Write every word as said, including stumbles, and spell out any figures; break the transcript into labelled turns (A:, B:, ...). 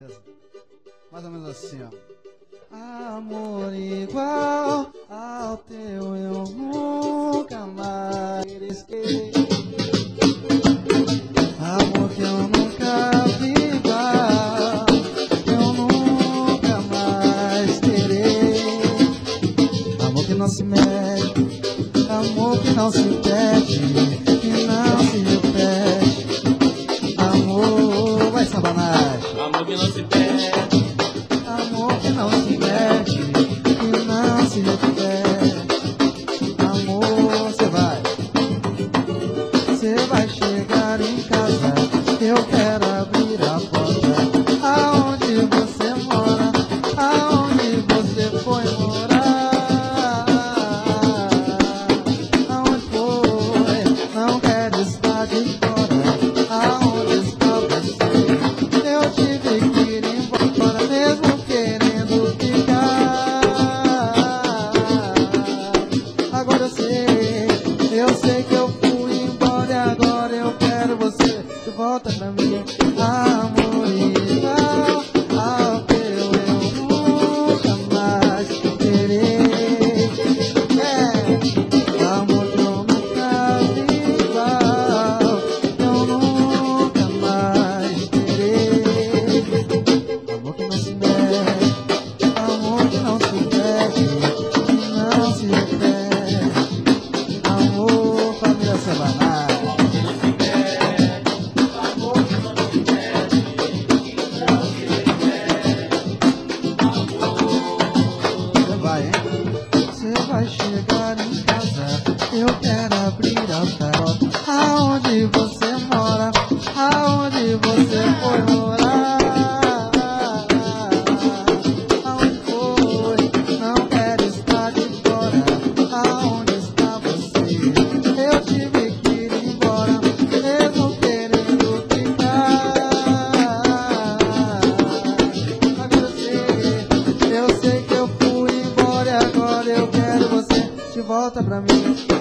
A: Mais ou menos assim, ó. Amor igual ao teu eu nunca mais esqueci. Amor que eu nunca vi igual, eu nunca mais terei. Amor que não se mede, amor que não se pede, que não se repete. Amor, vai sabanagem.
B: Amor que não se perde,
A: amor que não se mede, que não se repete. Amor, você vai, você vai chegar em casa, eu quero abrir a porta. Aonde você mora, aonde você foi morar, aonde foi, não quero estar de fora. Aonde está você? Eu tive que ir embora, mesmo querendo ficar. Agora eu sei, eu sei que eu fui embora e agora eu quero você de volta pra mim. Amor igual ao teu eu nunca mais terei. Yeah. Amor que eu nunca vi igual, eu nunca mais terei. Amor que não se mede, amor que não se pede, que não se repete. Amor, família Sabanagem.
B: amor que não se perde, que não se repete.
A: Você vai, hein? Você vai chegar em casa, eu quero abrir a porta. Aonde você mora, aonde você foi morar, aonde foi, não quero estar de fora. Aonde está você? Eu tive que ir embora, mesmo querendo ficar. Agora eu sei, eu sei que eu fui embora e agora eu quero você de volta pra mim.